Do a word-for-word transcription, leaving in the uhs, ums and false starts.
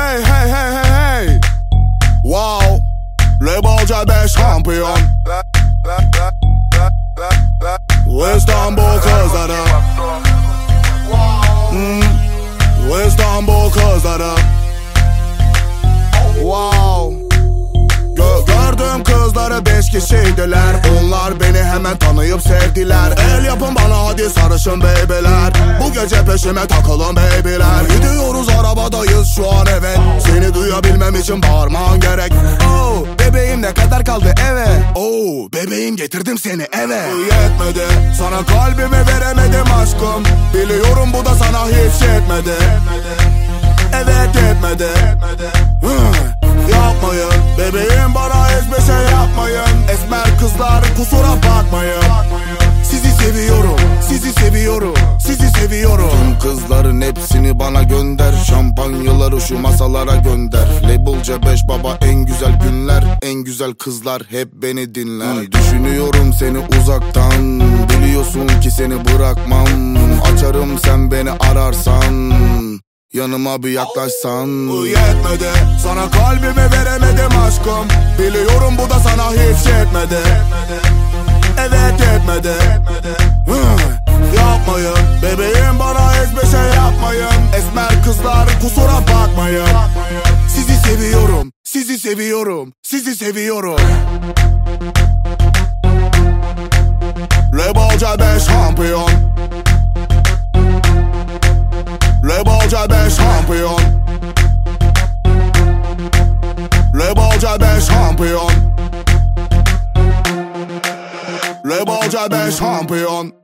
Hey hey hey hey hey. Wow. Lebalca beş şampiyon. İstanbul kızları. hmm. İstanbul kızları. Wow. Gö Gördüm kızları beş kişiydiler. Onlar beni hemen tanıyıp sevdiler. El yapın bana hadi sarışın babyler. Bu gece peşime takılın babyler. Gidiyoruz arabadayız şu an evet. Seni duyabilmem için bağırman gerek. Oh bebeğim ne kadar kaldı eve. Oh bebeğim getirdim seni eve. Yetmedi sana kalbimi veremedim aşkım. Biliyorum bu da sana hiç yetmedi. Evet yetmedi. Yapmayın bebeğim bana hiçbir şey yapmayın. Esmer kızlar kusura bakmayın. Sizi seviyorum, sizi seviyorum, sizi seviyorum. Tüm kızların hepsini bana gönder. Şampanyaları şu masalara gönder. Labelca beş baba en güzel günler. En güzel kızlar hep beni dinler. Düşünüyorum seni uzaktan. Biliyorsun ki seni bırakmam. Açarım sen beni ararsan. Yanıma bir yaklaşsan. Yetmedi sana kalbimi veremedim aşkım. Biliyorum bu da sana hiç yetmedi. Evet yetmedi. Yapmayın bebeğim bana hiçbir şey yapmayın. Esmer kızlar kusura bakmayın. Sizi seviyorum, sizi seviyorum, sizi seviyorum. Lebalca beş şampiyon. Lebalca beş şampiyon. Lebalca beş şampiyon. Lebalca beş şampiyon.